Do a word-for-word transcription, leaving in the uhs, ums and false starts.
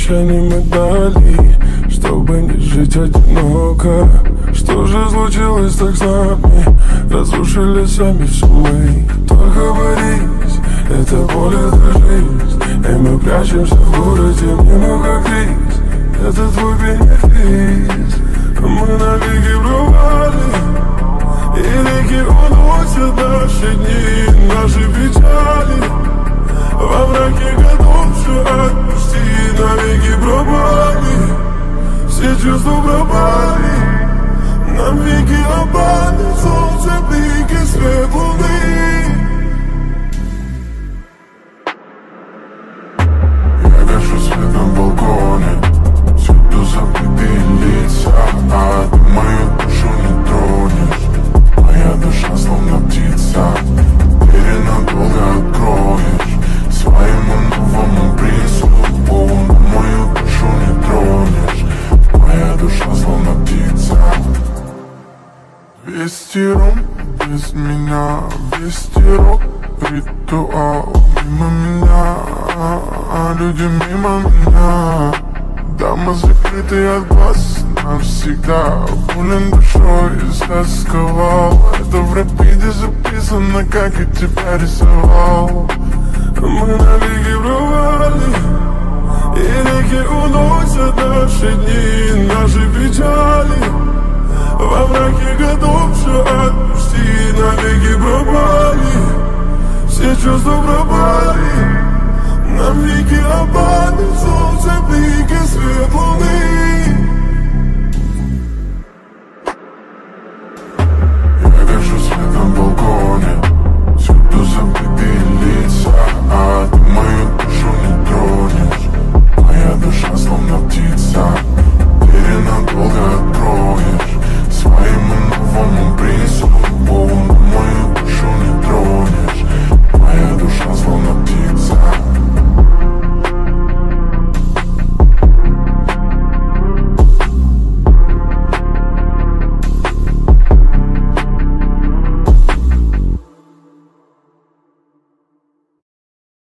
прощальной медали, чтобы не жить одиноко. Что же случилось так с нами? Разрушили сами все мы. Только борись, это боль, это жизнь. И мы прячемся в городе, немного криз. Это твой бенефис. Мы навеки врывали, и реки уносят наши дни, наши печали. Во мраке готов все отпусти, навеки пропали. Все чувства пропали, нам веки опадают, солнце блики, свет луны. Я гашу свет на балконе, всюду забытые лица, а ты мою душу не тронешь. Моя душа словно птица, двери надолго откроешь своему новому принцу. Но мою душу не тронешь, моя душа словно птица. Вестером без меня, вестерок, ритуал мимо меня, люди мимо меня. Дома закрыты от глаз навсегда, болен душой истосковал. Это в рапиде записано, как я тебя рисовал. Мы навеки врывали, и реки уносят наши дни, наши печали. Во мраке готов все отпусти, навеки пропали. Все чувства пропали, нам веки опадают.